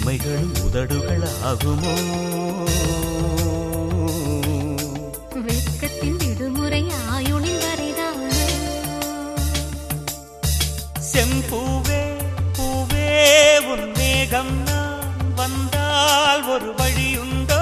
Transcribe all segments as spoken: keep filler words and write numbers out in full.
இமைகளும் உதடுகளாகுமோ? வெட்கத்தின் விடுமுறை ஆயுளின் வரைதான். செம்பூவே பூவே உன் மேகம் நான் வந்தால் ஒரு வழியுண்டோ?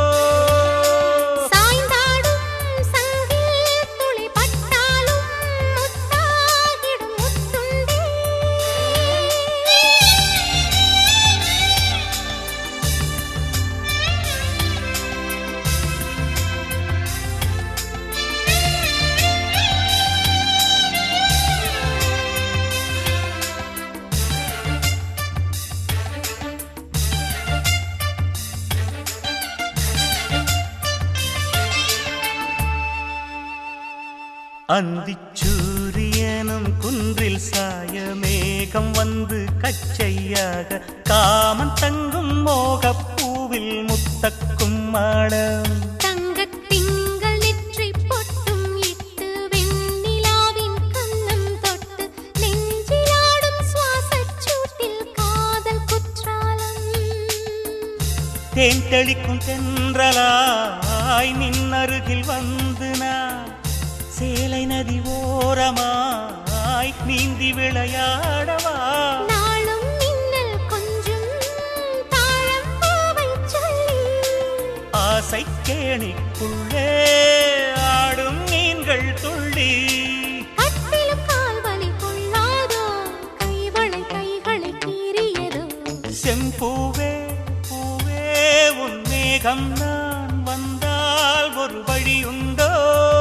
அந்திச்சூரியனும் குன்றில் சாய மேகம் வந்து கச்சையாக காமன் தங்கும் மோகப்பூவில் முத்தக்கும் மாடம். தங்கத் திங்கள் நெற்றி பொட்டும் இட்டு வெண்ணிலாவின் கன்னம் தொட்டு நெஞ்சிலாடும் சுவாசச் சூட்டில் காதல் குற்றாலம். தேன் தெளிக்கும் தென்றலாய் நின்னருகில் வந்து நான் சேலை நதி ஓரமாய் நீந்தி விளையாடவா? நாளும் மின்னல் கொஞ்சம் தாழம் பூவை சொல்லி ஆசை கேணிக்குள்ளே ஆடும் மீன்கள் துள்ளி. கட்டிலும் கால்வலி கொள்ளாதோ கைவளை கைகளை கீறியதோ? செம்பூவே பூவே உன் மேகம் நான் வந்தால் ஒரு வழியுண்டோ?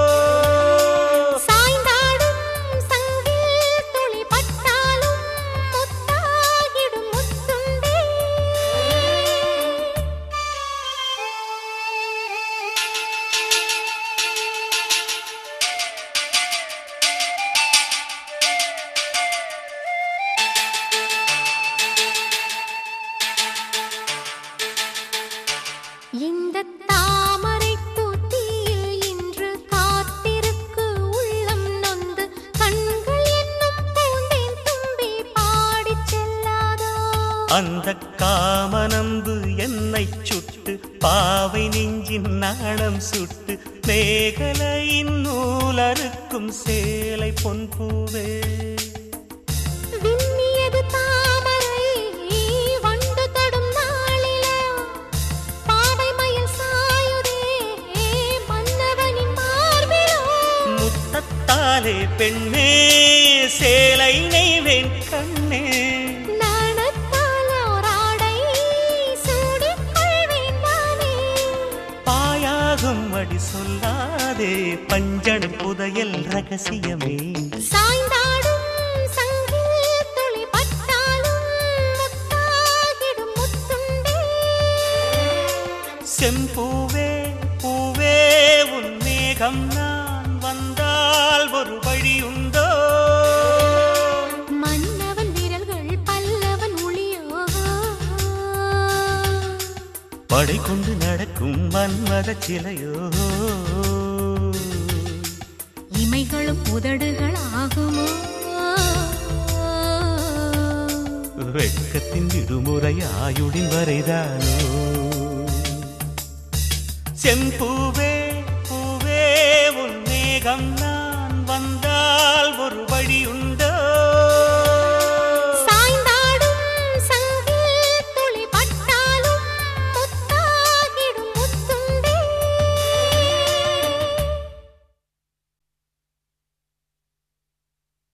இந்த தாமரை பூத்தியில் இன்று காத்திருக்கு உள்ளம் நொந்து கண்கள் என்னும் பூந்தேன் தும்பி பாடிச் செல்லாதோ? அந்த காமனம்பு என்னை சுட்டு பாவை நெஞ்சின் நாணம் சுட்டு மேகலையின் நூலறுக்கும் சேலை பொன்பூவே. விண்ணியது தாமரை வண்டு தொடும் நாளிலோ பாவை மயில் சாயுதே மன்னவனின் மார்பிலோ? முத்தத்தாலே பெண்ணே சேலை நெய்வேன் கண்ணே. நாணத்தால் ஓராடை சூடிக் கொள்வேன் நானே. பாயாகும் அடி சொல்லாதே பஞ்சனை புதையல் ரகசியமே. சாய்ந்தாடும் சங்கில் துளி பட்டாலும் முத்தாகிடும் முத்துண்டே. செம்பூவே பூவே உன் மேகம் நான் வந்தால் ஒரு வழியுண்டோ? மன்னவன் விரல்கள் பல்லவன் ஒளியோ? படை கொண்டு நடக்கும் மன்மத சிலையோ? இமைகளும் உதடுகள் ஆகுமோ? வெட்கத்தின் விடுமுறை ஆயுளின் வரைதானோ? செம்பூவே பூவே உன் மேகம் நான் வந்தால் ஒரு வழியுண்டோ?